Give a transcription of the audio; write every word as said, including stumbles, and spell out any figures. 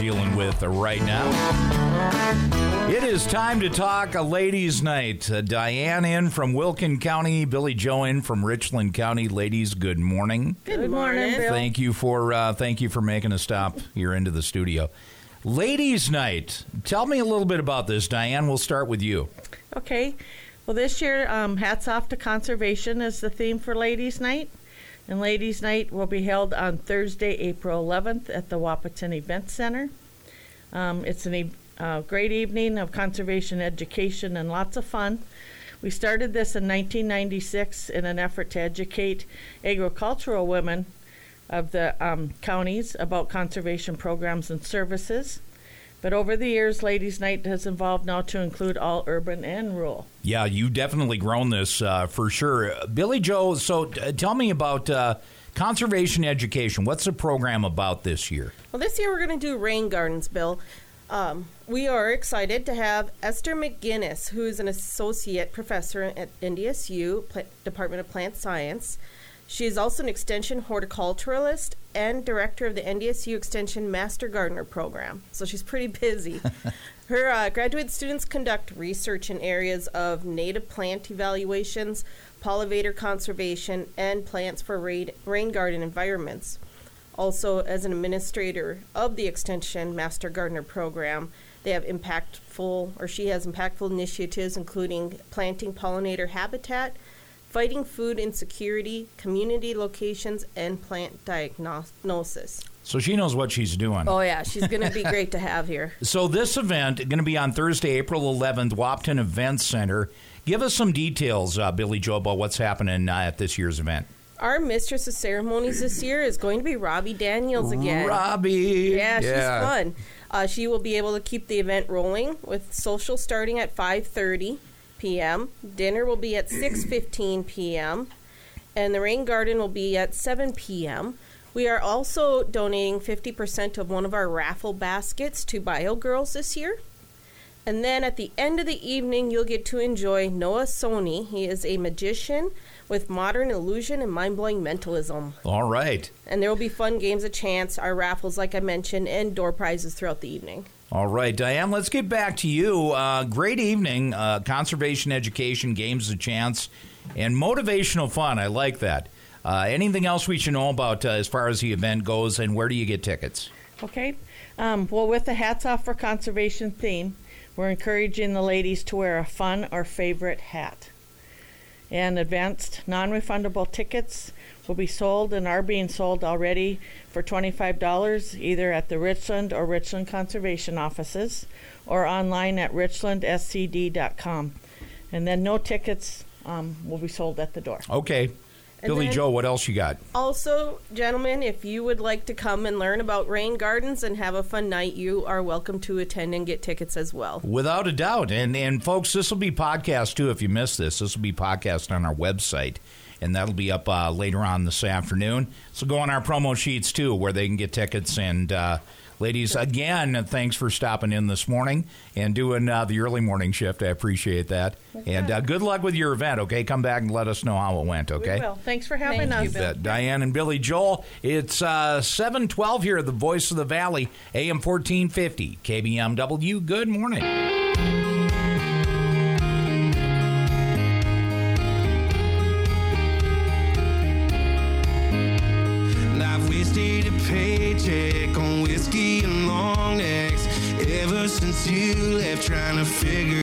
dealing with right now. It is time to talk a ladies' night. Uh, Diane in from Wilkin County, Billy Joe in from Richland County. Ladies, good morning. Good, good morning, Bill. Thank you for uh, thank you for making a stop here into the studio. Ladies' night. Tell me a little bit about this, Diane. We'll start with you. Okay. Well, this year, um, hats off to conservation is the theme for Ladies' Night. And Ladies' Night will be held on Thursday, April eleventh at the Wahpeton Event Center. Um, it's a e- uh, great evening of conservation education and lots of fun. We started this in nineteen ninety-six in an effort to educate agricultural women of the um, counties about conservation programs and services. But over the years, Ladies' Night has evolved now to include all urban and rural. Yeah, you've definitely grown this uh, for sure. Billy Joe, so uh, tell me about uh, conservation education. What's the program about this year? Well, this year we're going to do rain gardens, Bill. Um, we are excited to have Esther McGinnis, who is an associate professor at N D S U, Pla- Department of Plant Science. She is also an extension horticulturalist and director of the N D S U Extension Master Gardener Program. So she's pretty busy. Her uh, graduate students conduct research in areas of native plant evaluations, pollinator conservation, and plants for rain, rain garden environments. Also, as an administrator of the Extension Master Gardener Program, they have impactful, or she has impactful initiatives including planting pollinator habitat, fighting food insecurity, community locations, and plant diagnosis. So she knows what she's doing. Oh, yeah. She's going to be great to have here. So this event is going to be on Thursday, April eleventh, Wahpeton Event Center. Give us some details, uh, Billy Joe, about what's happening uh, at this year's event. Our mistress of ceremonies this year is going to be Robbie Daniels again. Robbie. Yeah, she's yeah. fun. Uh, she will be able to keep the event rolling with social starting at five thirty p.m. Dinner will be at six fifteen p.m. and the rain garden will be at seven p.m. We are also donating fifty percent of one of our raffle baskets to Bio Girls this year. And then at the end of the evening, you'll get to enjoy Noah Soni. He is a magician with modern illusion and mind-blowing mentalism. All right. And there will be fun games of chance, our raffles, like I mentioned, and door prizes throughout the evening. All right, Diane, let's get back to you. Uh, great evening, uh, conservation education, games of chance, and motivational fun. I like that. Uh, anything else we should know about uh, as far as the event goes, and where do you get tickets? Okay. Um, well, with the Hats Off for Conservation theme, we're encouraging the ladies to wear a fun or favorite hat. And advanced non-refundable tickets will be sold and are being sold already for twenty-five dollars either at the Richland or Richland Conservation offices or online at richland s c d dot com. And then no tickets um, will be sold at the door. Okay. And Billy then- Joe, what else you got? Also, gentlemen, if you would like to come and learn about rain gardens and have a fun night, you are welcome to attend and get tickets as well. Without a doubt. And, and folks, this will be podcast, too, if you missed this. This will be podcast on our website, and that'll be up uh, later on this afternoon. So go on our promo sheets, too, where they can get tickets. And, uh, ladies, again, thanks for stopping in this morning and doing uh, the early morning shift. I appreciate that. Okay. And uh, good luck with your event, okay? Come back and let us know how it went, okay? We will. Thanks for having Thank us. you, Bill. Uh, Diane and Billy Joel. It's uh, seven twelve here at the Voice of the Valley, A M fourteen fifty, K B M W. Good morning. I've wasted a paycheck on whiskey and long necks ever since you left, trying to figure